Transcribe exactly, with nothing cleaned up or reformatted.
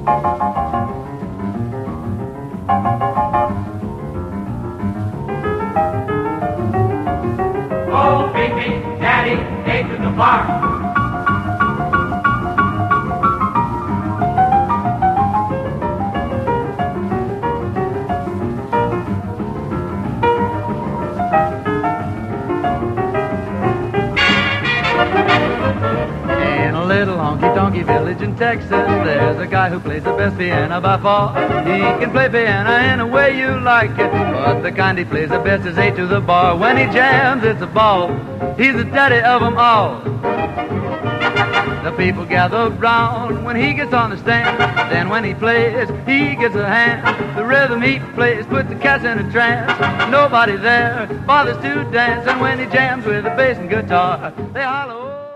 Oh, baby, daddy, take to the bar. In a little honky-tonky village in Texas, there's a guy who plays the best piano by far. He can play piano any way you like it, but the kind he plays the best is A to the bar. When he jams, it's a ball. He's the daddy of them all. The people gather round when he gets on the stand. Then when he plays, he gets a hand. The rhythm he plays puts the cats in a trance. Nobody there bothers to dance. And when he jams with the bass and guitar, they holler, oh.